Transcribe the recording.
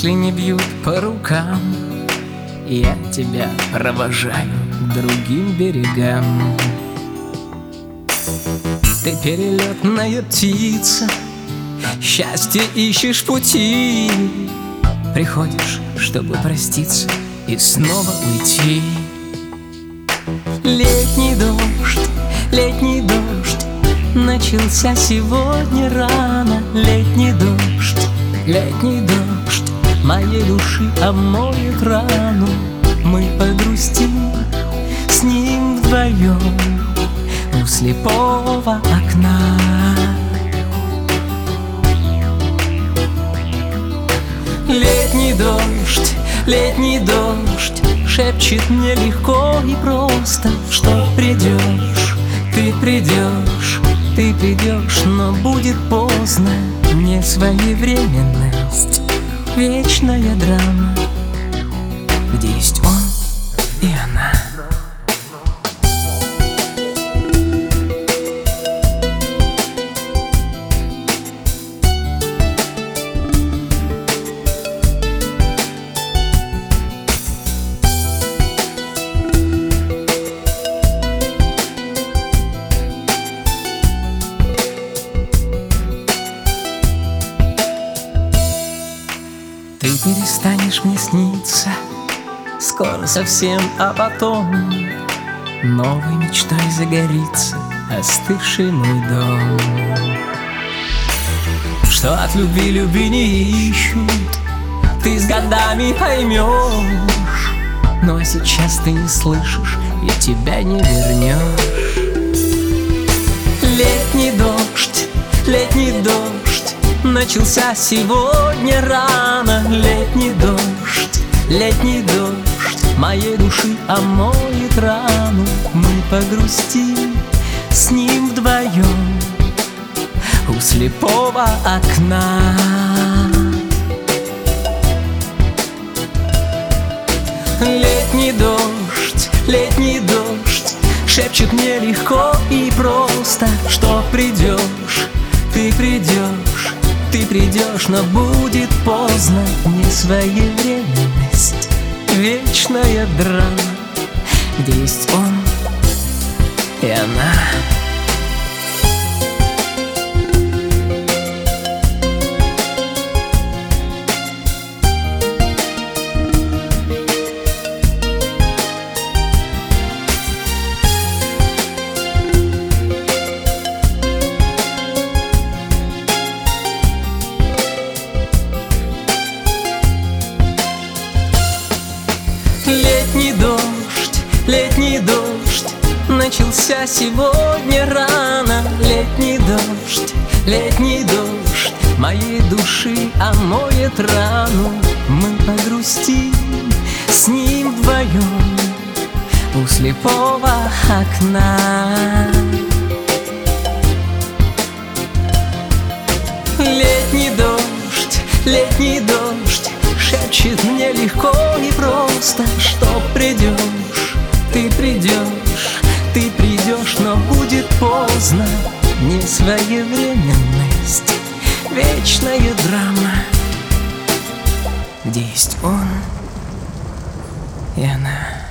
Мысли не бьют по рукам, я тебя провожаю к другим берегам. Ты перелетная птица, счастье ищешь пути. Приходишь, чтобы проститься и снова уйти. Летний дождь, начался сегодня рано. Летний дождь, моей души омоет рану. Мы погрустим с ним вдвоем у слепого окна. Летний дождь шепчет мне легко и просто, что придешь, ты придешь, но будет поздно. Не своевременность, вечная драма, где есть он и она. Ты перестанешь мне сниться скоро совсем, а потом новой мечтой загорится остывший мой дом. Что от любви не ищут, ты с годами поймешь. Но сейчас ты не слышишь и тебя не вернешь. Летний дождь, начался сегодня рано. Летний дождь, моей души омоет рану. Мы погрустим с ним вдвоем у слепого окна. Летний дождь шепчет мне легко и просто, что придешь, ты придешь, но будет поздно. Несвоевременность, вечная драма, где есть он и она. Летний дождь, начался сегодня рано. Летний дождь, моей души омоет рану. Мы погрустим с ним вдвоем у слепого окна. Летний дождь шепчет мне легко и просто, что придешь, ты придешь, но будет поздно. Несвоевременность, вечная драма, где есть он и она.